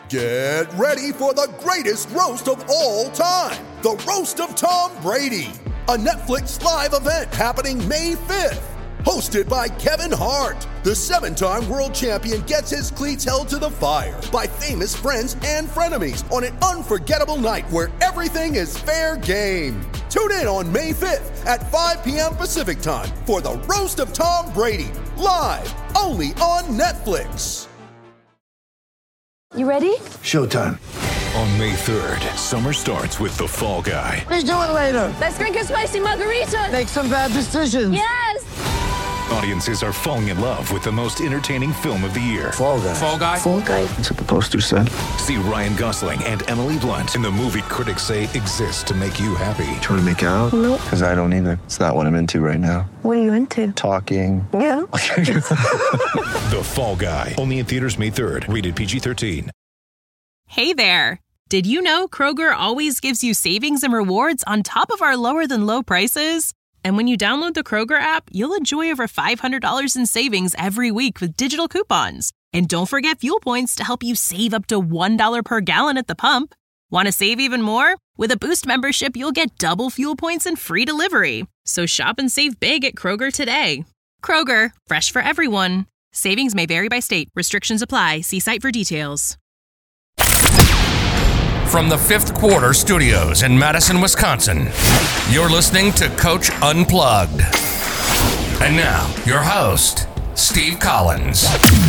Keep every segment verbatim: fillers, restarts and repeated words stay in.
Get ready for the greatest roast of all time, the Roast of Tom Brady, a Netflix live event happening May fifth. Hosted by Kevin Hart, the seven-time world champion gets his cleats held to the fire by famous friends and frenemies on an unforgettable night where everything is fair game. Tune in on May fifth at five p.m. Pacific time for the Roast of Tom Brady, live only on Netflix. You ready? Showtime. On May third, summer starts with The Fall Guy. Let's do it later. Let's drink a spicy margarita. Make some bad decisions. Yes! Audiences are falling in love with the most entertaining film of the year. Fall Guy. Fall Guy? Fall Guy. That's what the poster said. See Ryan Gosling and Emily Blunt in the movie critics say exists to make you happy. Trying to make it out? Nope. Because I don't either. It's not what I'm into right now. What are you into? Talking. Yeah. The Fall Guy. Only in theaters May third. Rated P G thirteen. Hey there. Did you know Kroger always gives you savings and rewards on top of our lower than low prices? And when you download the Kroger app, you'll enjoy over five hundred dollars in savings every week with digital coupons. And don't forget fuel points to help you save up to one dollar per gallon at the pump. Want to save even more? With a Boost membership, you'll get double fuel points and free delivery. So shop and save big at Kroger today. Kroger, fresh for everyone. Savings may vary by state. Restrictions apply. See site for details. From the Fifth Quarter Studios in Madison, Wisconsin, you're listening to Coach Unplugged. And now, your host, Steve Collins.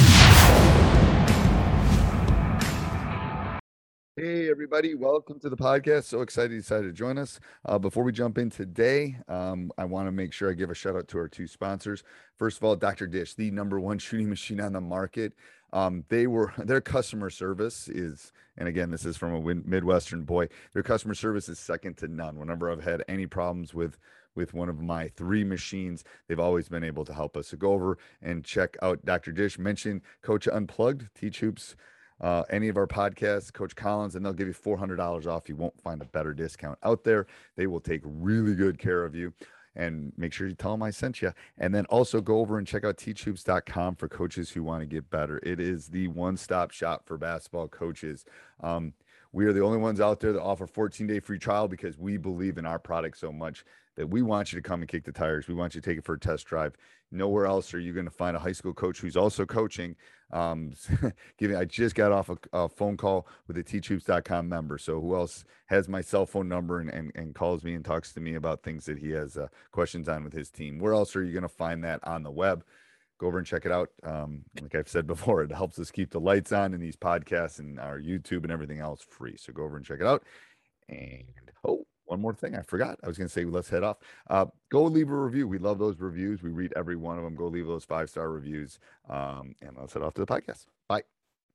Hey, everybody. Welcome to the podcast. So excited you decided to join us. Uh, before we jump in today, um, I want to make sure I give a shout out to our two sponsors. First of all, Doctor Dish, the number one shooting machine on the market. Um, they were their customer service is, and again, this is from a Midwestern boy, their customer service is second to none. Whenever I've had any problems with with one of my three machines, they've always been able to help us. So go over and check out Doctor Dish. Mention Coach Unplugged, Teach Hoops, uh, any of our podcasts, Coach Collins, and they'll give you four hundred dollars off. You won't find a better discount out there. They will take really good care of you. And make sure you tell them I sent you. And then also go over and check out teach hoops dot com for coaches who want to get better. It is the one-stop shop for basketball coaches. Um, we are the only ones out there that offer fourteen-day free trial because we believe in our product so much that we want you to come and kick the tires. We want you to take it for a test drive. Nowhere else are you going to find a high school coach who's also coaching. Um, giving, I just got off a, a phone call with a teach hoops dot com member. So who else has my cell phone number and, and, and calls me and talks to me about things that he has uh, questions on with his team? Where else are you going to find that on the web? Go over and check it out. Um, like I've said before, it helps us keep the lights on in these podcasts and our YouTube and everything else free. So go over and check it out. And, oh, one more thing I forgot. I was going to say, let's head off. Uh, go leave a review. We love those reviews. We read every one of them. Go leave those five-star reviews. Um, and let's head off to the podcast. Bye.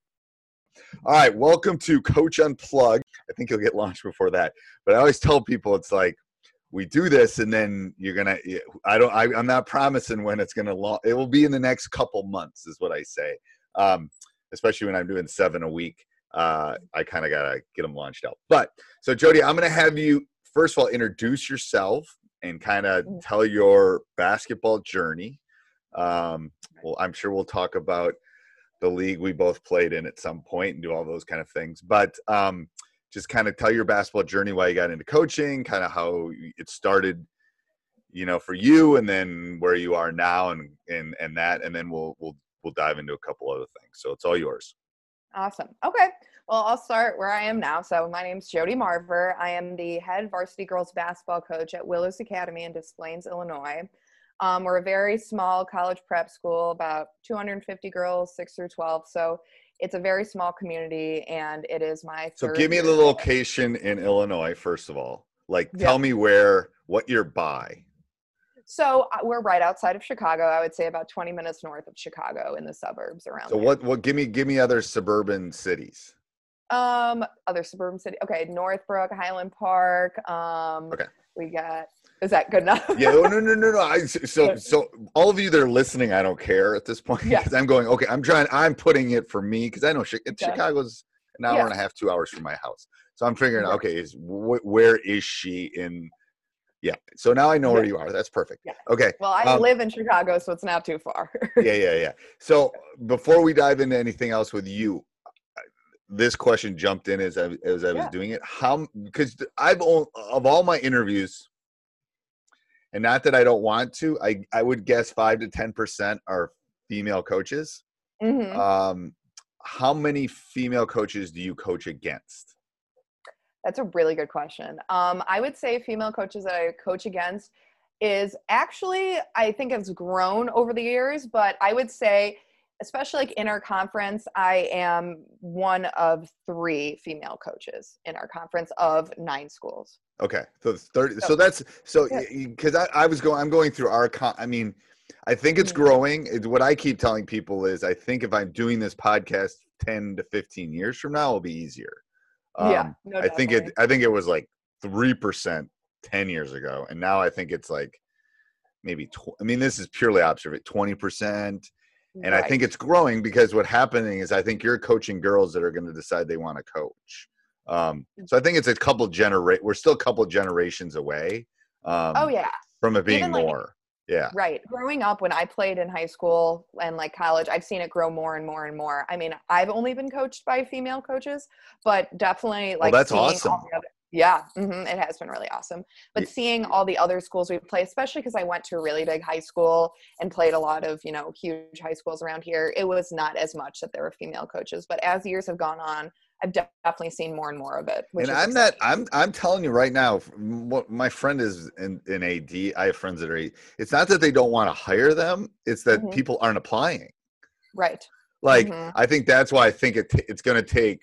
All right. Welcome to Coach Unplugged. I think you'll get launched before that. But I always tell people it's like, we do this and then you're going to, I don't, I, I'm not promising when it's going to launch. It will be in the next couple months is what I say. Um, especially when I'm doing seven a week. Uh, I kind of got to get them launched out. But so Jody, I'm going to have you, first of all, introduce yourself and kind of tell your basketball journey. Um, well, I'm sure we'll talk about the league we both played in at some point and do all those kind of things. But um, just kind of tell your basketball journey, why you got into coaching, kind of how it started, you know, for you, and then where you are now, and and and that, and then we'll we'll we'll dive into a couple other things. So it's all yours. Awesome. Okay. Well, I'll start where I am now. So my name's Jody Marver. I am the head varsity girls basketball coach at Willows Academy in Des Plaines, Illinois. Um, we're a very small college prep school, about two hundred fifty girls, six through twelve. So it's a very small community, and it is my So third give me year the there. location in Illinois, first of all. Like, Yeah. tell me where, what you're by. So uh, we're right outside of Chicago. I would say about twenty minutes north of Chicago in the suburbs around So there. what, what, give me, give me other suburban cities. Um, other suburban city. Okay. Northbrook, Highland Park. Um, Okay. we got, is that good enough? Yeah, oh, no, no, no, no. I, so, so all of you that are listening, I don't care at this point. Yeah. Because I'm going, okay, I'm trying, I'm putting it for me, because I know Chi- Okay. Chicago's an hour Yeah. and a half, two hours from my house. So I'm figuring, Right. okay, is wh- where is she in? Yeah. So now I know where Yeah. you are. That's perfect. Yeah. Okay. Well, I Um, live in Chicago, so it's not too far. yeah, yeah, yeah. So before we dive into anything else with you, this question jumped in as I as I was Yeah. doing it. How because I've only, of all my interviews, and not that I don't want to, I I would guess five to ten percent are female coaches. Mhm. Um, how many female coaches do you coach against? That's a really good question. Um, I would say female coaches that I coach against is actually, I think it's grown over the years, but I would say, especially like in our conference, I am one of three female coaches in our conference of nine schools. Okay, so it's thirty. So- So that's so Yeah. because I, I was going. I'm going through our. Con, I mean, I think it's Mhm. growing. It, what I keep telling people is, I think if I'm doing this podcast ten to fifteen years from now, it'll be easier. Um, Yeah, no, I think it. definitely. I think it was like three percent ten years ago, and now I think it's like maybe. Tw- I mean, this is purely observation. Twenty percent. And I Right. think it's growing because what's happening is I think you're coaching girls that are going to decide they want to coach. Um, so I think it's a couple generate. We're still a couple generations away. Um, Oh yeah. from it being Even, like- more. Yeah. Right. Growing up when I played in high school and like college, I've seen it grow more and more and more. I mean, I've only been coached by female coaches, but definitely like that's seeing all awesome. the other- yeah, hmm it has been really awesome. But Ye- seeing all the other schools we play, especially because I went to a really big high school and played a lot of, you know, huge high schools around here, it was not as much that there were female coaches. But as years have gone on, I've de- definitely seen more and more of it. Which And is I'm not, exciting. I'm, I'm telling you right now, m- what my friend is in, in A D. I have friends that are, A D. It's not that they don't want to hire them. It's that Mhm. people aren't applying. Right. Like, Mhm. I think that's why I think it t- it's going to take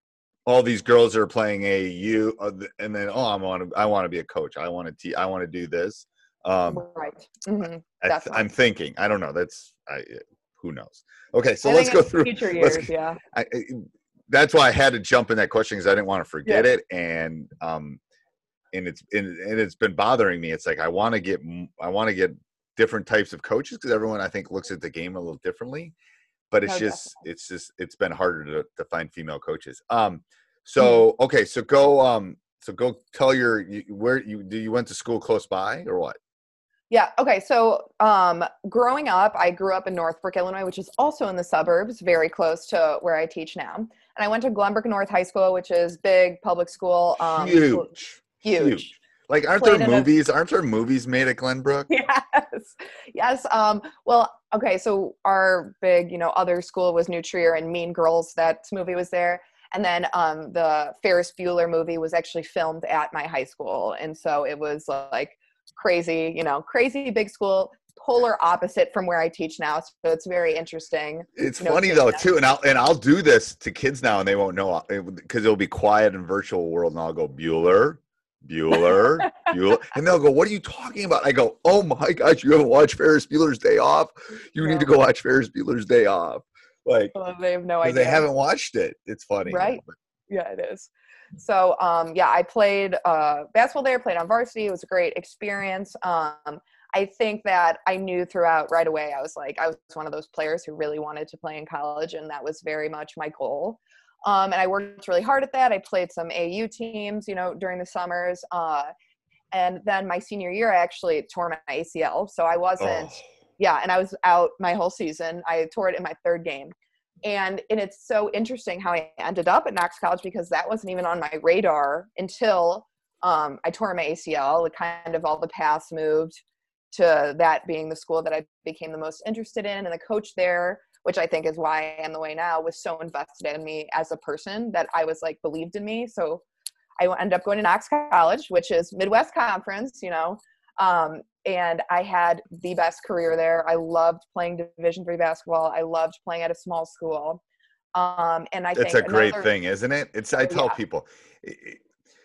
all these girls that are playing A A U, uh, th- and then oh, I want to, I want to be a coach. I want to, te- I want to do this. Um, Right. hmm I th- Definitely. I'm thinking. I don't know. That's I, who knows. Okay, so I let's think go in through. future let's- years. Yeah. I, I- that's why I had to jump in that question because I didn't want to forget Yeah. it, and um, and it's and, and it's been bothering me. It's like I want to get m- I want to get different types of coaches because everyone I think looks at the game a little differently, but it's No, just definitely. it's just it's been harder to, to find female coaches. Um, so okay, so go um, so go tell your you, where you do you went to school close by or what? Yeah. Okay. So, um, growing up, I grew up in Northbrook, Illinois, which is also in the suburbs, very close to where I teach now. And I went to Glenbrook North High School, which is big public school. Um, huge, Huge. Like, aren't Played there in a- movies? Aren't there movies made at Glenbrook? Yes. Yes. Um, well, okay. So our big, you know, other school was New Trier and Mean Girls. That movie was there. And then um, the Ferris Bueller movie was actually filmed at my high school. And so it was like crazy, you know, crazy big school, polar opposite from where I teach now. So it's very interesting. It's you know, funny seeing though that. too, and I'll and I'll do this to kids now, and they won't know because it'll be quiet in virtual world, and I'll go Bueller, Bueller, Bueller, and they'll go, "What are you talking about?" I go, "Oh my gosh, you haven't watched Ferris Bueller's Day Off? You need to go watch Ferris Bueller's Day Off." Like, Well, they have no because idea. they haven't watched it. It's funny, Right. Yeah, it is. So, um, yeah, I played uh, basketball there, played on varsity. It was a great experience. Um, I think that I knew throughout right away, I was like, I was one of those players who really wanted to play in college, and that was very much my goal. Um, and I worked really hard at that. I played some A U teams, you know, during the summers. Uh, and then my senior year, I actually tore my A C L. So I wasn't, Oh. yeah, and I was out my whole season. I tore it in my third game. And, and it's so interesting how I ended up at Knox College because that wasn't even on my radar until um, I tore my A C L. It kind of all the paths moved to that being the school that I became the most interested in. And the coach there, which I think is why I am the way now, was so invested in me as a person that I was like believed in me. So I ended up going to Knox College, which is Midwest Conference, you know, um, and I had the best career there. I loved playing Division three basketball. I loved playing at a small school. Um, and I It's think a great another- thing, isn't it? It's I tell Yeah. people, i- i-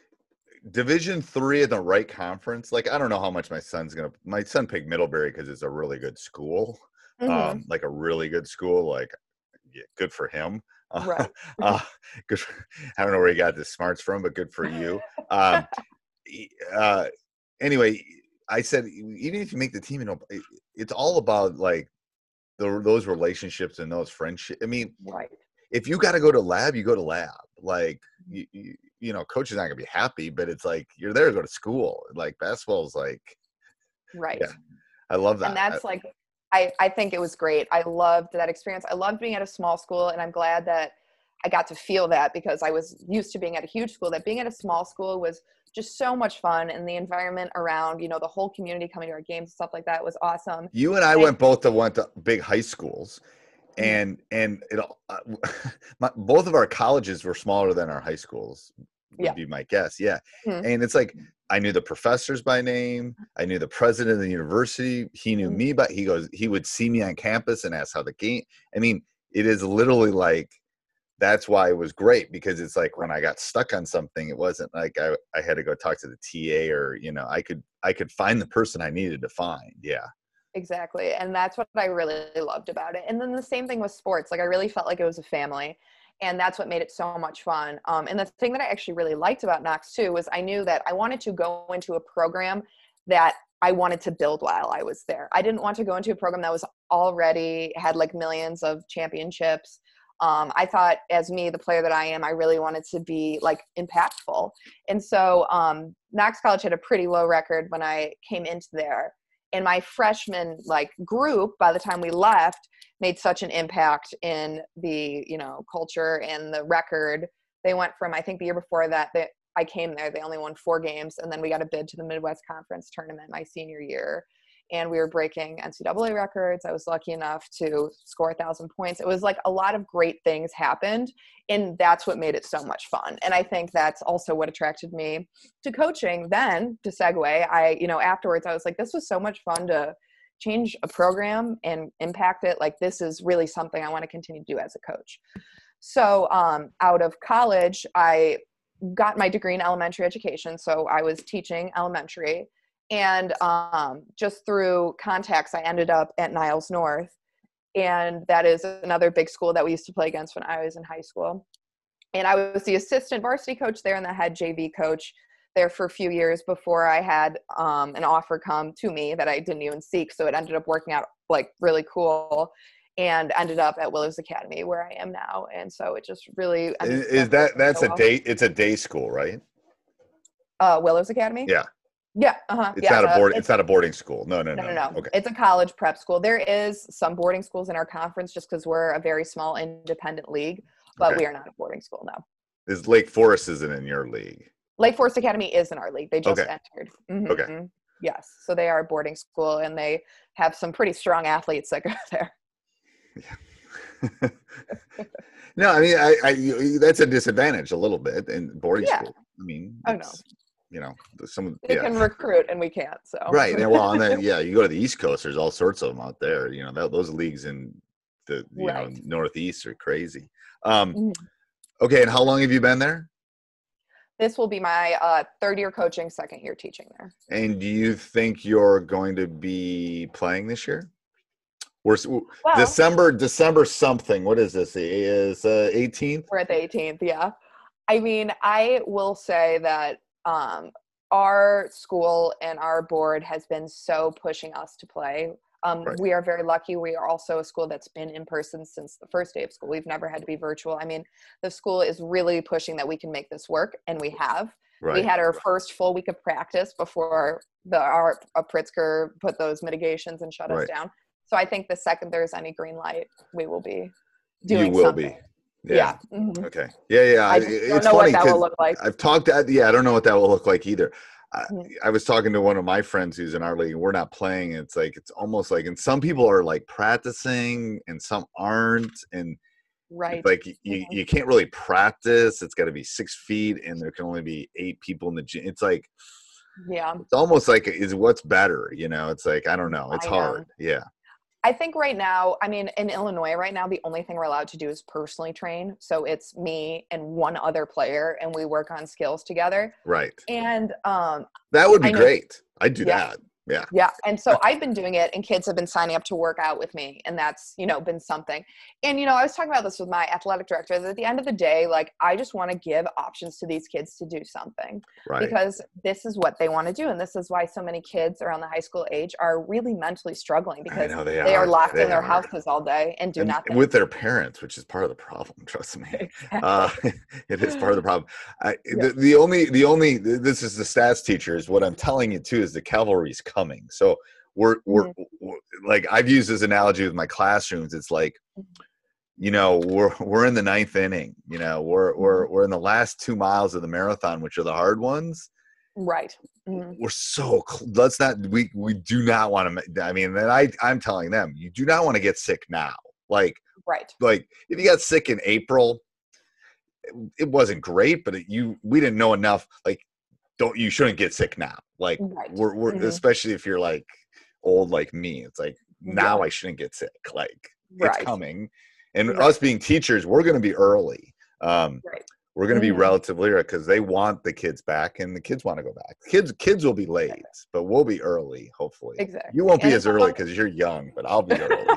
Division three in the right conference. Like, I don't know how much my son's gonna. My son picked Middlebury because it's a really good school, Mhm. um, like a really good school. Like, yeah, good for him. Right. uh, good. For, I don't know where he got the smarts from, but good for you. Um, e- uh, anyway, I said even if you make the team, you know, it, it's all about like the, those relationships and those friendships. I mean, Right. if you got to go to lab, you go to lab. Like, you, you, you know, coach is not gonna be happy, but it's like you're there to go to school. Like basketball is like, Right. yeah, I love that. And that's like, I, I think it was great. I loved that experience. I loved being at a small school, and I'm glad that I got to feel that because I was used to being at a huge school, that being at a small school was just so much fun. And the environment around, you know, the whole community coming to our games and stuff like that was awesome. You and I and went both to went to big high schools, and and it uh, my, both of our colleges were smaller than our high schools. Would Yeah. be my guess. Yeah. Mhm. And it's like, I knew the professors by name. I knew the president of the university. He knew Mhm. me, but he goes, he would see me on campus and ask how the game. I mean, it is literally like, that's why it was great, because it's like when I got stuck on something, it wasn't like I, I had to go talk to the T A, or, you know, I could, I could find the person I needed to find. Yeah. Exactly. And that's what I really loved about it. And then the same thing with sports. Like I really felt like it was a family. And that's what made it so much fun. Um, and the thing that I actually really liked about Knox too was I knew that I wanted to go into a program that I wanted to build while I was there. I didn't want to go into a program that was already had like millions of championships. Um, I thought, as me, the player that I am, I really wanted to be like impactful. And so um, Knox College had a pretty low record when I came into there. And my freshman like group, by the time we left, made such an impact in the, you know, culture and the record. They went from, I think the year before that, that I came there, they only won four games. And then we got a bid to the Midwest Conference tournament my senior year. And we were breaking N C double A records. I was lucky enough to score a thousand points. It was like a lot of great things happened. And that's what made it so much fun. And I think that's also what attracted me to coaching. Then to segue, I, you know, afterwards I was like, this was so much fun to change a program and impact it. Like, this is really something I want to continue to do as a coach. So um, out of college, I got my degree in elementary education. So I was teaching elementary. And um, just through contacts, I ended up at Niles North. And that is another big school that we used to play against when I was in high school. And I was the assistant varsity coach there and the head J V coach there for a few years before I had um, an offer come to me that I didn't even seek. So it ended up working out like really cool, and ended up at Willows Academy where I am now. And so it just really Is, is that, that's so a well. day, it's a day school, right? Uh, Willows Academy? Yeah. Yeah. Uh-huh. It's yeah, not a uh, board. It's, it's not a boarding school. No, no, no, no, no, no. no. Okay. It's a college prep school. There is some boarding schools in our conference just because we're a very small independent league, but Okay. we are not a boarding school now. Is Lake Forest isn't in your league? Lake Forest Academy is in our league. They just Okay. entered. Mhm. Okay. Yes. So they are a boarding school and they have some pretty strong athletes that go there. Yeah. No, I mean, I, I, that's a disadvantage a little bit in boarding Yeah. school. I mean, Oh, no. it's, you know, some, They yeah. can recruit and we can't. So Right. And well, and then, yeah, you go to the East Coast, there's all sorts of them out there. You know, that, those leagues in the, you Right. know, Northeast are crazy. Um, Mhm. okay. And how long have you been there? This will be my uh, third year coaching, second year teaching there. And do you think you're going to be playing this year? We're s- Well, December, December something. What is this? It is uh, eighteenth? we're at the eighteenth. Yeah. I mean, I will say that um, our school and our board has been so pushing us to play. Um, Right. We are very lucky. We are also a school that's been in person since the first day of school. We've never had to be virtual. I mean, the school is really pushing that we can make this work, and we have. Right. We had our first full week of practice before the our uh, Pritzker put those mitigations and shut Right. us down. So I think the second there's any green light, we will be doing You will something. be. Yeah. Mhm. Okay. Yeah, yeah. I I, just it's don't know funny what that will 'cause look like. I've talked to, yeah, I don't know what that will look like either. I, Mhm. I was talking to one of my friends who's in our league, and we're not playing. It's like, it's almost like, and some people are like practicing and some aren't. And Right. it's like, you, Mhm. you can't really practice. It's got to be six feet and there can only be eight people in the gym. It's like, Yeah. it's almost like, is what's better? You know, it's like, I don't know. It's I know. hard. Yeah. I think right now, I mean, in Illinois right now, the only thing we're allowed to do is personally train. So it's me and one other player, and we work on skills together. Right. And um, That would be I know- great. I'd do Yeah. that. Yeah. yeah, and so I've been doing it, and kids have been signing up to work out with me, and that's, you know, been something. And, you know, I was talking about this with my athletic director, that at the end of the day, like, I just want to give options to these kids to do something. Right. Because this is what they want to do. And this is why so many kids around the high school age are really mentally struggling, because know, they, they are are. locked They in their are. houses all day and do And nothing. with their parents, which is part of the problem. Trust me, Exactly. uh, it is part of the problem. I, Yeah. the, the only, the only, this is the stats teachers. What I'm telling you too is the cavalry's coming. So we're, we're, Mhm. we're like, I've used this analogy with my classrooms. It's like you know, we're we're in the ninth inning. You know, we're we're we're in the last two miles of the marathon, which are the hard ones. Right. Mm-hmm. We're so cl- let's not we we do not want to. I mean, and I I'm telling them, you do not want to get sick now. Like right. Like if you got sick in April, it, it wasn't great, but it, you we didn't know enough. Like don't you shouldn't get sick now. Like right. we're we're mm-hmm. especially if you're like old like me. It's like now yeah. I shouldn't get sick. Like right. it's coming. And right. us being teachers, we're going to be early. Um, right. We're going to mm-hmm. be relatively early because they want the kids back, and the kids want to go back. Kids, kids will be late, exactly. but we'll be early. Hopefully, exactly. You won't be and as early because you're young, but I'll be early.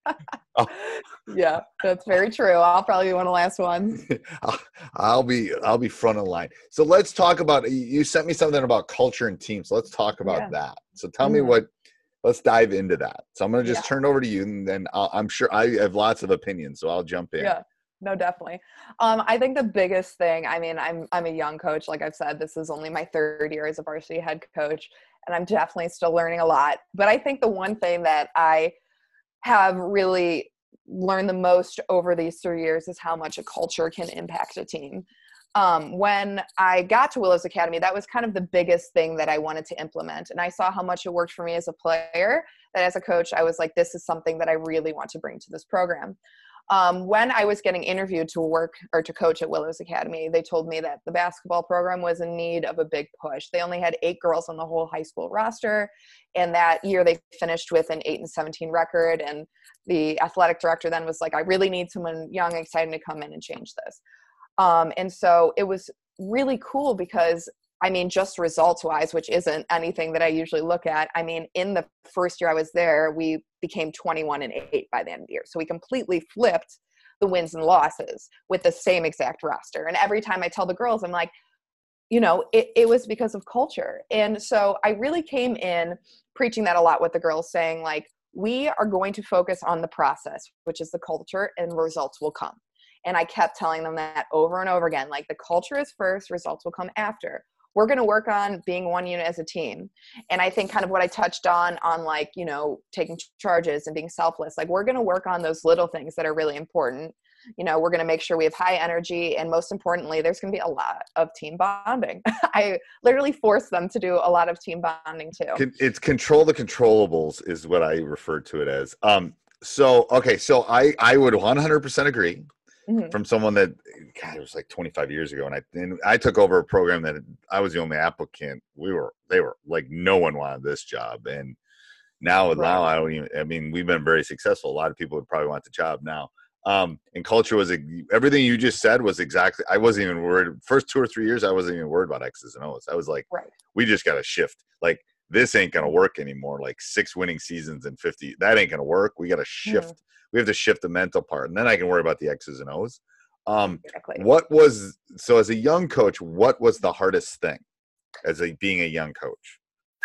oh. Yeah, that's very true. I'll probably be one of the last ones. I'll, I'll be, I'll be front of line. So let's talk about. You sent me something about culture and teams. So let's talk about yeah. that. So tell mm-hmm. me what. Let's dive into that. So I'm going to just yeah. turn over to you, and then I'll, I'm sure I have lots of opinions, so I'll jump in. Yeah, no, definitely. Um, I think the biggest thing, I mean, I'm I'm a young coach. Like I've said, this is only my third year as a varsity head coach, and I'm definitely still learning a lot. But I think the one thing that I have really learned the most over these three years is how much a culture can impact a team. Um, when I got to Willows Academy, that was kind of the biggest thing that I wanted to implement. And I saw how much it worked for me as a player, that as a coach, I was like, this is something that I really want to bring to this program. Um, when I was getting interviewed to work or to coach at Willows Academy, they told me that the basketball program was in need of a big push. They only had eight girls on the whole high school roster. And that year they finished with an eight and seventeen record. And the athletic director then was like, I really need someone young, exciting to come in and change this. Um, and so it was really cool because, I mean, just results wise, which isn't anything that I usually look at. I mean, in the first year I was there, we became twenty-one and eight by the end of the year. So we completely flipped the wins and losses with the same exact roster. And every time I tell the girls, I'm like, you know, it, it was because of culture. And so I really came in preaching that a lot with the girls, saying like, we are going to focus on the process, which is the culture, and results will come. And I kept telling them that over and over again, like the culture is first, results will come after. We're going to work on being one unit as a team. And I think kind of what I touched on, on like, you know, taking charges and being selfless, like we're going to work on those little things that are really important. You know, we're going to make sure we have high energy. And most importantly, there's going to be a lot of team bonding. I literally forced them to do a lot of team bonding too. It's control the controllables is what I refer to it as. Um, so, okay. So I, I would one hundred percent agree. Mm-hmm. From someone that, God, it was like twenty-five years ago. And I, and I took over a program that I was the only applicant. We were, they were like, no one wanted this job. And now, right. now I don't even, I mean, we've been very successful. A lot of people would probably want the job now. Um, and culture was, everything you just said was exactly, I wasn't even worried. First two or three years, I wasn't even worried about X's and O's. I was like, right. we just got to shift. Like, this ain't going to work anymore. Like six winning seasons and fifty, that ain't going to work. We got to shift. Mm-hmm. We have to shift the mental part, and then I can worry about the X's and O's. Um, exactly. What was, so as a young coach, what was the hardest thing as a, being a young coach?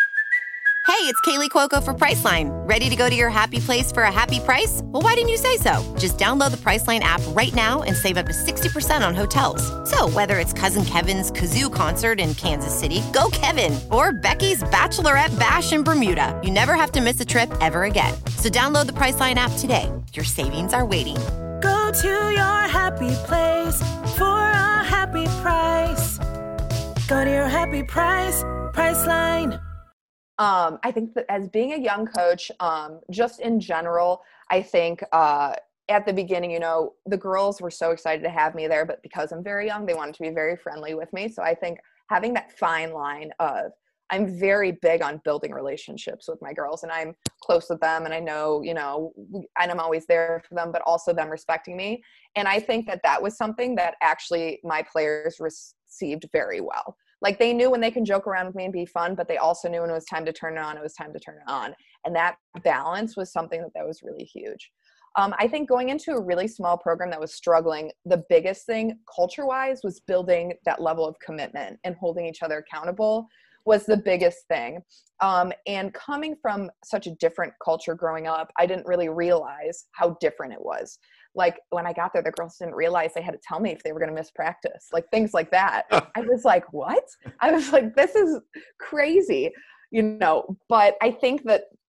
Hey, it's Kaylee Cuoco for Priceline. Ready to go to your happy place for a happy price? Well, why didn't you say so? Just download the Priceline app right now and save up to sixty percent on hotels. So whether it's Cousin Kevin's Kazoo Concert in Kansas City, go Kevin, or Becky's Bachelorette Bash in Bermuda, you never have to miss a trip ever again. So download the Priceline app today. Your savings are waiting. Go to your happy place for a happy price. Go to your happy price, Priceline. Um, I think that as being a young coach, um, just in general, I think uh, at the beginning, you know, the girls were so excited to have me there, but because I'm very young, they wanted to be very friendly with me. So I think having that fine line of, I'm very big on building relationships with my girls, and I'm close with them, and I know, you know, and I'm always there for them, but also them respecting me. And I think that that was something that actually my players received very well. Like they knew when they can joke around with me and be fun, but they also knew when it was time to turn it on, it was time to turn it on. And that balance was something that, that was really huge. Um, I think going into a really small program that was struggling, the biggest thing culture-wise was building that level of commitment and holding each other accountable was the biggest thing. Um, and coming from such a different culture growing up, I didn't really realize how different it was. Like when I got there, the girls didn't realize they had to tell me if they were going to miss practice, like things like that. I was like, what? I was like, this is crazy, you know, but I think that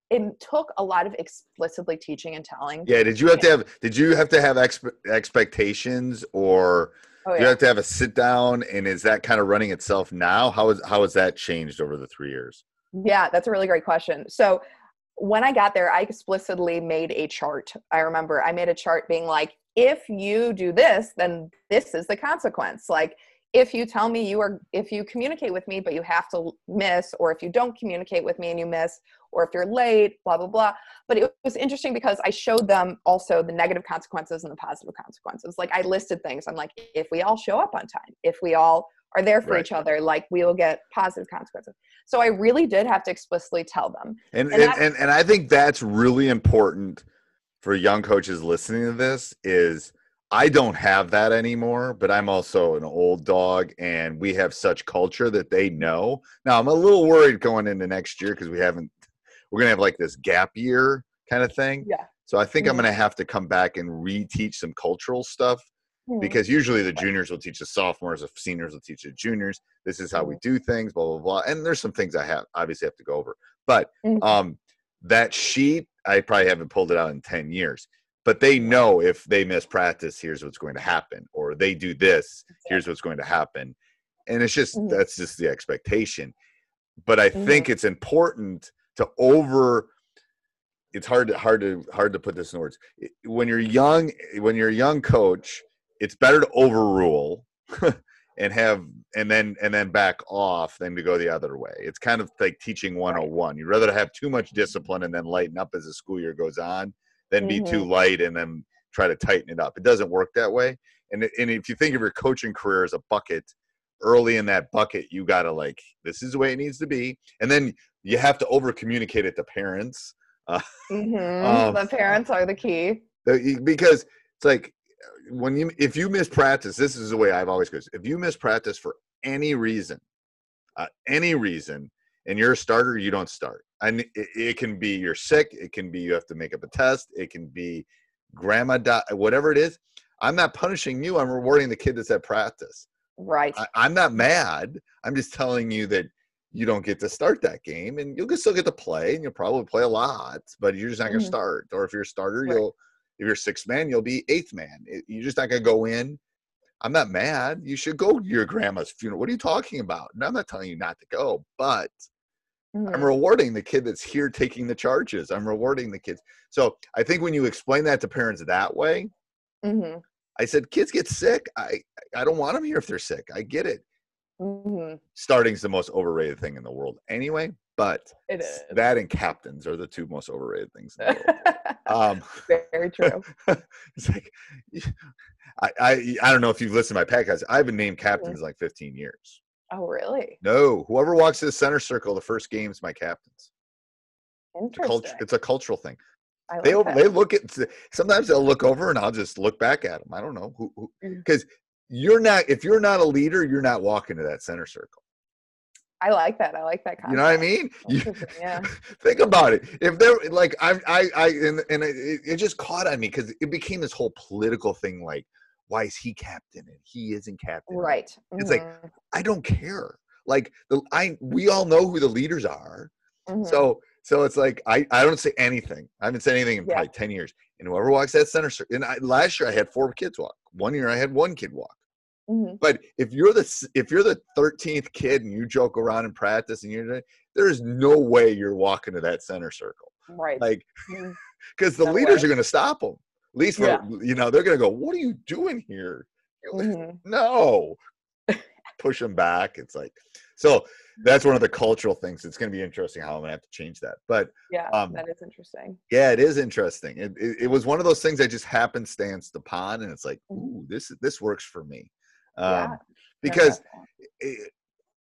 it took a lot of explicitly teaching and telling. Yeah. Did you have to have, did you have to have expe- expectations or Oh, do yeah. you have to have a sit down, and is that kind of running itself now? How is, how has that changed over the three years? Yeah, that's a really great question. So when I got there, I explicitly made a chart. I remember I made a chart being like, if you do this, then this is the consequence. Like, if you tell me you are, if you communicate with me, but you have to miss, or if you don't communicate with me and you miss, or if you're late, blah, blah, blah. But it was interesting because I showed them also the negative consequences and the positive consequences. Like, I listed things. I'm like, if we all show up on time, if we all are there for Right. each other, like, we will get positive consequences. So I really did have to explicitly tell them. And And and, that- and, and I think that's really important for young coaches listening to this is I don't have that anymore, but I'm also an old dog, and we have such culture that they know. Now, I'm a little worried going into next year because we haven't – we're going to have like this gap year kind of thing. Yeah. So I think I'm Mhm. going to have to come back and reteach some cultural stuff Mhm. because usually the juniors will teach the sophomores, the seniors will teach the juniors. This is how we do things, blah, blah, blah. And there's some things I have obviously have to go over. But Mhm. um, that sheet, I probably haven't pulled it out in ten years. But they know if they miss practice, here's what's going to happen. Or they do this, here's what's going to happen. And it's just, Mhm. that's just the expectation. But I Mhm. think it's important to over, it's hard to, hard to, hard to put this in words. When you're young, when you're a young coach, it's better to overrule and have, and then, and then back off than to go the other way. It's kind of like teaching one oh one. You'd rather have too much discipline and then lighten up as the school year goes on than be too Mhm. light and then try to tighten it up. It doesn't work that way. And, and if you think of your coaching career as a bucket, early in that bucket, you got to like, this is the way it needs to be. And then you have to over communicate it to parents. Uh, Mhm. um, The parents are the key. the- because it's like when you, if you miss practice, this is the way I've always goes. If you miss practice for any reason, uh, any reason, and you're a starter, you don't start. And it, it can be you're sick. It can be you have to make up a test. It can be grandma died, whatever it is. I'm not punishing you. I'm rewarding the kid that's at practice. Right. I, I'm not mad. I'm just telling you that you don't get to start that game, and you'll still get to play, and you'll probably play a lot, but you're just not going to Mhm. start. Or if you're a starter, Right. you'll if you're sixth man, you'll be eighth man. It, you're just not going to go in. I'm not mad. You should go to your grandma's funeral. What are you talking about? And I'm not telling you not to go, but I'm Mhm. rewarding the kid that's here taking the charges. I'm rewarding the kids. So I think when you explain that to parents that way, Mhm. I said, kids get sick. I, I don't want them here if they're sick. I get it. Mhm. Starting's the most overrated thing in the world anyway, but It is. that and captains are the two most overrated things in the world. Um, Very true. it's like, I, I, I don't know if you've listened to my podcast. I've been named captains in like fifteen years. Oh, really? No, whoever walks to the center circle the first game is my captains. It's a, Interesting. culture, it's a cultural thing. I They like over, that. they look at sometimes they'll look over and I'll just look back at them. I don't know who Mm. because you're not if you're not a leader, you're not walking to that center circle. I like that. I like that concept. You know what I mean? You, Interesting, yeah. think about it. If they're like I I I and, and it, it just caught on me because it became this whole political thing. Like, why is he captain and he isn't captain? Right. It's like Mhm. I don't care. Like the I we all know who the leaders are. Mhm. So so it's like I, I don't say anything. I haven't said anything in Yeah. probably ten years. And whoever walks that center circle, and I, last year I had four kids walk. One year I had one kid walk. Mhm. But if you're the s- if you're the thirteenth kid and you joke around in practice and you're there's no way you're walking to that center circle. Right. Like Mhm. because the No leaders way. are going to stop them. At least for, Yeah. you know they're going to go, what are you doing here? You're like, Mhm. no. Push them back. It's like so that's one of the cultural things. It's going to be interesting how I'm going to have to change that. But Yeah, um, that is interesting. yeah, it is interesting. It, it, it was one of those things that just happenstance upon, and it's like, Mhm. ooh, this this works for me. Um, Yeah. No, because definitely. it,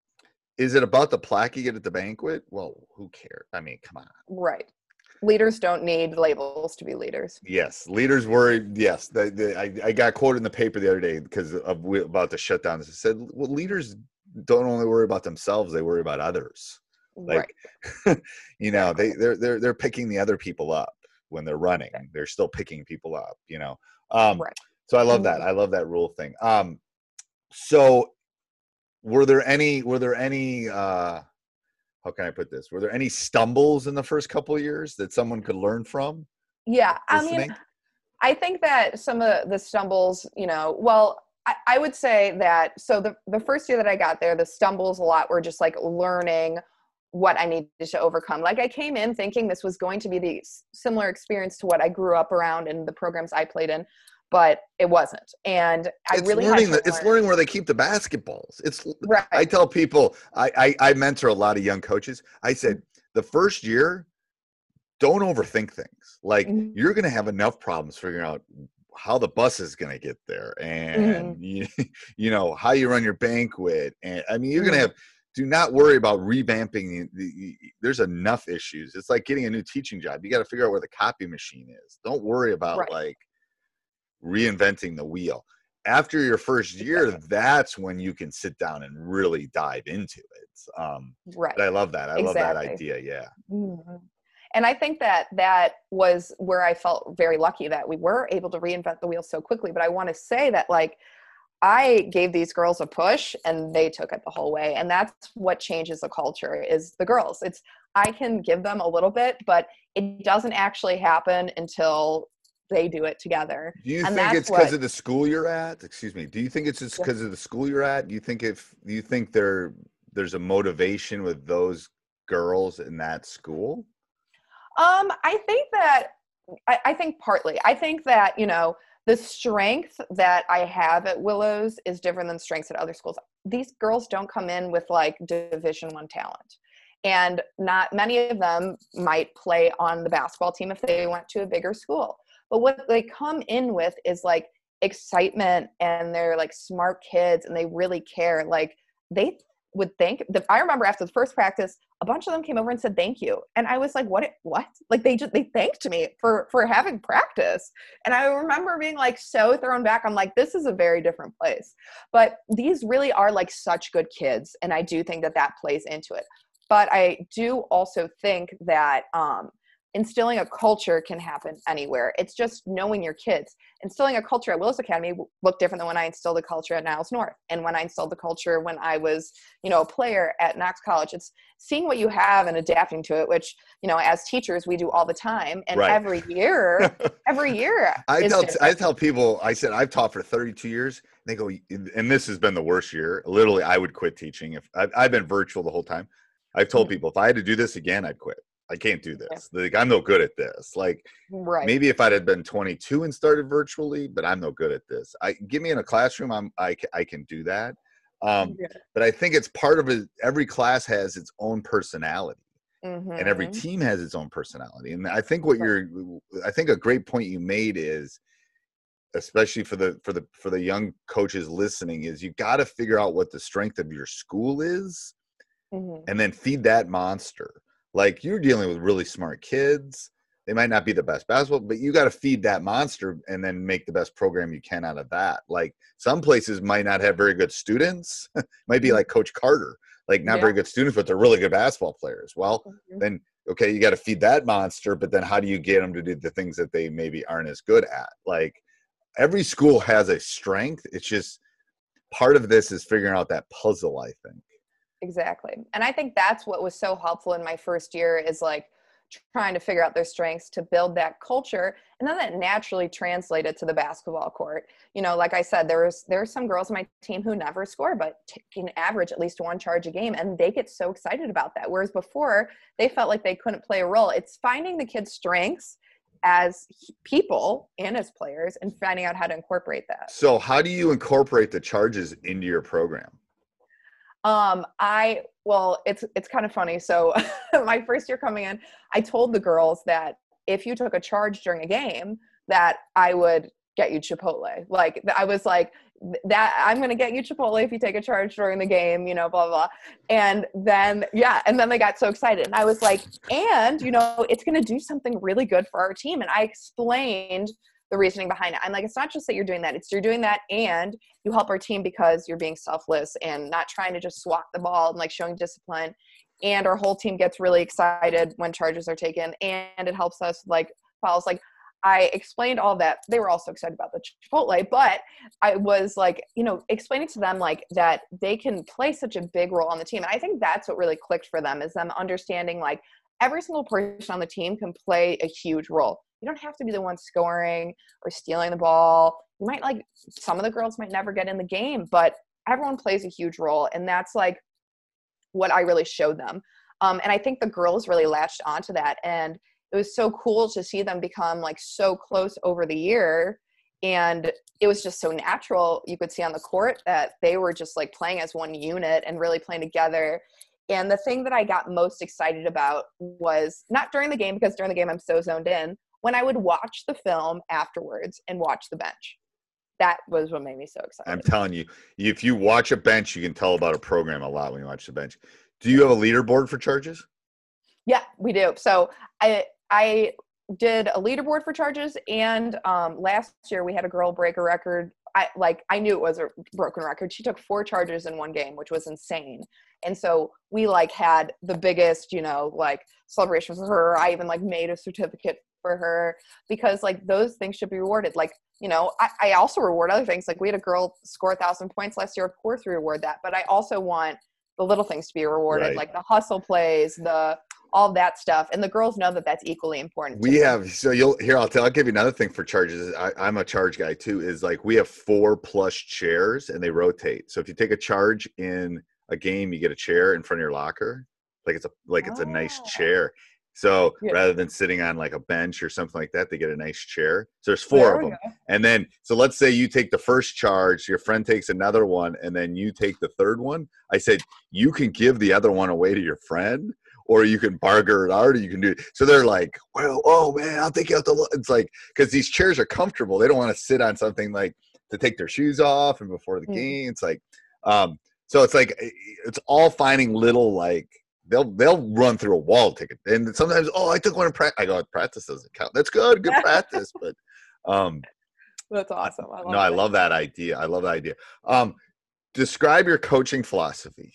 is it about the plaque you get at the banquet? Well, who cares? I mean, come on. Right. Leaders don't need labels to be leaders. Yes, leaders worry. Yes, the, the, I, I got quoted in the paper the other day because of about the shutdowns. It said, "Well, leaders don't only worry about themselves; they worry about others." Like, Right. you know, they they're they're they're picking the other people up when they're running. Okay. They're still picking people up. You know, um, Right. so I love that. I love that rule thing. Um, so were there any? Were there any? Uh, how can I put this? Were there any stumbles in the first couple of years that someone could learn from? Yeah, listening? I mean, I think that some of the stumbles, you know, well, I, I would say that, so the, the first year that I got there, the stumbles a lot were just like learning what I needed to overcome. Like I came in thinking this was going to be the similar experience to what I grew up around and the programs I played in, but it wasn't. And I it's really learning had to the, learn. It's learning where they keep the basketballs. It's right. I tell people, I, I, I mentor a lot of young coaches. I said, the first year, don't overthink things. Like mm-hmm. you're going to have enough problems figuring out how the bus is going to get there and, mm-hmm. you, you know, how you run your banquet. And I mean, you're mm-hmm. going to have, do not worry about revamping. The, the, there's enough issues. It's like getting a new teaching job. You got to figure out where the copy machine is. Don't worry about right. like reinventing the wheel. After your first year, exactly. that's when you can sit down and really dive into it. Um, right. But I love that. I exactly. love that idea. Yeah. Mm-hmm. And I think that that was where I felt very lucky that we were able to reinvent the wheel so quickly. But I want to say that like, I gave these girls a push and they took it the whole way. And that's what changes the culture is the girls. It's, I can give them a little bit, but it doesn't actually happen until they do it together. Do you and think it's because of the school you're at? Excuse me. Do you think it's just because yeah. of the school you're at? Do you think if, do you think there, there's a motivation with those girls in that school? Um, I think that, I, I think partly, I think that, you know, the strength that I have at Willows is different than strengths at other schools. These girls don't come in with like Division One talent. And not many of them might play on the basketball team if they went to a bigger school. But what they come in with is like excitement and they're like smart kids and they really care. Like they would think that I remember after the first practice, a bunch of them came over and said, thank you. And I was like, what, what? Like they just, they thanked me for, for having practice. And I remember being like so thrown back. I'm like, this is a very different place, but these really are like such good kids. And I do think that that plays into it. But I do also think that, um, instilling a culture can happen anywhere. It's just knowing your kids. Instilling a culture at Willows Academy looked different than when I instilled a culture at Niles North. And when I instilled the culture when I was, you know, a player at Knox College. It's seeing what you have and adapting to it, which, you know, as teachers, we do all the time. And right. every year, every year. I tell, I tell people, I said, I've taught for thirty-two years. And they go, and this has been the worst year. Literally, I would quit teaching. If I've, I've been virtual the whole time. I've told mm-hmm. people, if I had to do this again, I'd quit. I can't do this. Yeah. Like, I'm no good at this. Like right. maybe if I'd had been twenty-two and started virtually, but I'm no good at this. I give me in a classroom. I'm, I, I can do that. Um, yeah. But I think it's part of it. Every class has its own personality mm-hmm. and every team has its own personality. And I think what right. you're, I think a great point you made is, especially for the, for the, for the young coaches listening is you got to figure out what the strength of your school is mm-hmm. and then feed that monster. Like you're dealing with really smart kids. They might not be the best basketball, but you got to feed that monster and then make the best program you can out of that. Like some places might not have very good students. Might be like Coach Carter, like not yeah. very good students, but they're really good basketball players. Well, mm-hmm. then, okay, you got to feed that monster, but then how do you get them to do the things that they maybe aren't as good at? Like every school has a strength. It's just part of this is figuring out that puzzle, I think. Exactly. And I think that's what was so helpful in my first year is like trying to figure out their strengths to build that culture. And then that naturally translated to the basketball court. You know, like I said, there was, there are some girls on my team who never score, but can average at least one charge a game. And they get so excited about that. Whereas before they felt like they couldn't play a role. It's finding the kids' strengths as people and as players and finding out how to incorporate that. So how do you incorporate the charges into your program? Um, I, well, it's, it's kind of funny. So my first year coming in, I told the girls that if you took a charge during a game that I would get you Chipotle. Like I was like that, I'm going to get you Chipotle if you take a charge during the game, you know, blah, blah, blah. And then, yeah. And then they got so excited and I was like, and you know, it's going to do something really good for our team. And I explained the reasoning behind it. I'm like, it's not just that you're doing that. It's you're doing that and you help our team because you're being selfless and not trying to just swat the ball and like showing discipline. And our whole team gets really excited when charges are taken and it helps us like fouls. Like I explained all that. They were also excited about the Chipotle, but I was like, you know, explaining to them like that they can play such a big role on the team. And I think that's what really clicked for them, is them understanding like every single person on the team can play a huge role. You don't have to be the one scoring or stealing the ball. You might like, some of the girls might never get in the game, but everyone plays a huge role. And that's like what I really showed them. Um, and I think the girls really latched onto that. And it was so cool to see them become like so close over the year. And it was just so natural. You could see on the court that they were just like playing as one unit and really playing together. And the thing that I got most excited about was not during the game, because during the game I'm so zoned in, when I would watch the film afterwards and watch the bench. That was what made me so excited. I'm telling you, if you watch a bench, you can tell about a program a lot when you watch the bench. Do you have a leaderboard for charges? Yeah, we do. So I I did a leaderboard for charges, and um, last year we had a girl break a record. I like I knew it was a broken record. She took four charges in one game, which was insane. And so we like had the biggest, you know, like celebration for her. I even like made a certificate for her, because like those things should be rewarded. Like, you know, I, I also reward other things. Like we had a girl score a thousand points last year. Of course we reward that, but I also want the little things to be rewarded, Right. like the hustle plays, the all that stuff. And the girls know that that's equally important. We have, so you'll here, I'll tell, I'll give you another thing for charges. I, I'm a charge guy too, is like we have four plus chairs and they rotate. So if you take a charge in a game, you get a chair in front of your locker. Like it's a, like it's a nice chair. So Yeah. rather than sitting on like a bench or something like that, they get a nice chair. So there's four There of we them. go. And then, so let's say you take the first charge, your friend takes another one, and then you take the third one. I said, you can give the other one away to your friend, or you can barter it out, or you can do it. So they're like, well, oh man, I'll take you out the, lo-. It's like, because these chairs are comfortable. They don't want to sit on something like to take their shoes off and before the Mm. game. It's like, um, so it's like, it's all finding little, like, they'll, they'll run through a wall ticket. And sometimes, oh, I took one in practice. I go, practice doesn't count. That's good. Good practice. But, um, That's awesome. I love no, I it. love that idea. I love that idea. Um, describe your coaching philosophy.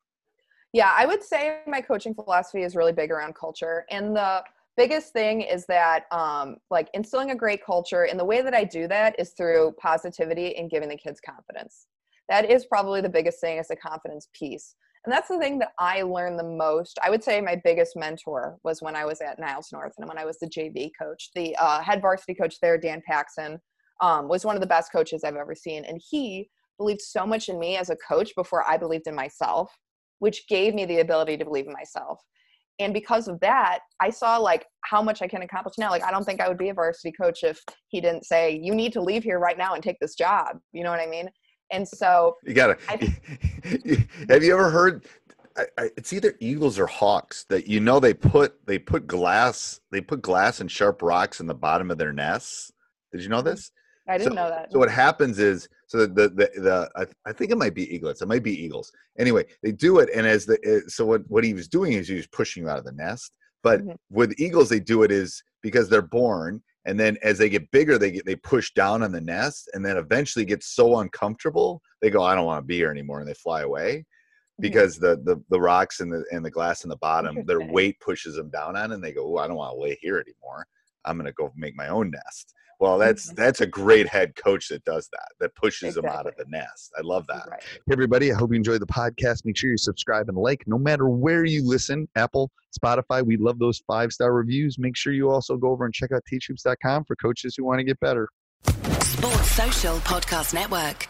Yeah, I would say my coaching philosophy is really big around culture. And the biggest thing is that um, like instilling a great culture. And the way that I do that is through positivity and giving the kids confidence. That is probably the biggest thing, is the confidence piece. And that's the thing that I learned the most. I would say my biggest mentor was when I was at Niles North and when I was the J V coach. The uh, head varsity coach there, Dan Paxson, um, was one of the best coaches I've ever seen. And he believed so much in me as a coach before I believed in myself, which gave me the ability to believe in myself. And because of that, I saw like how much I can accomplish now. Like, I don't think I would be a varsity coach if he didn't say, you need to leave here right now and take this job. You know what I mean? And so You gotta, I- have you ever heard, I, I, it's either Eagles or Hawks that, you know, they put, they put glass, they put glass and sharp rocks in the bottom of their nests. Did you know this? I didn't so, know that. So what happens is, so the, the, the, the I, I think it might be eaglets. It might be eagles. Anyway, they do it. And as the, so what, what he was doing is he was pushing you out of the nest. But Mhm. with eagles, they do it is because they're born. And then as they get bigger, they get, they push down on the nest, and then eventually get so uncomfortable, they go, I don't want to be here anymore. And they fly away because the, the, the rocks and the, and the glass in the bottom, their Interesting. weight pushes them down on, and they go, oh, I don't want to lay here anymore. I'm going to go make my own nest. Well, that's, Mhm. that's a great head coach that does that, that pushes them out of Exactly. the nest. I love that. Right. Hey, everybody. I hope you enjoyed the podcast. Make sure you subscribe and like no matter where you listen, Apple, Spotify. We love those five-star reviews. Make sure you also go over and check out teach hoops dot com for coaches who want to get better. Sports Social Podcast Network.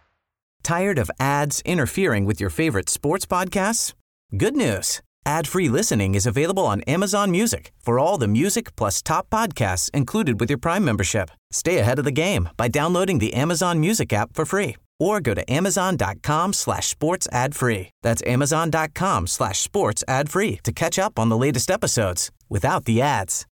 Tired of ads interfering with your favorite sports podcasts? Good news. Ad-free listening is available on Amazon Music for all the music plus top podcasts included with your Prime membership. Stay ahead of the game by downloading the Amazon Music app for free or go to amazon.com slash sports ad free. That's amazon.com slash sports ad free to catch up on the latest episodes without the ads.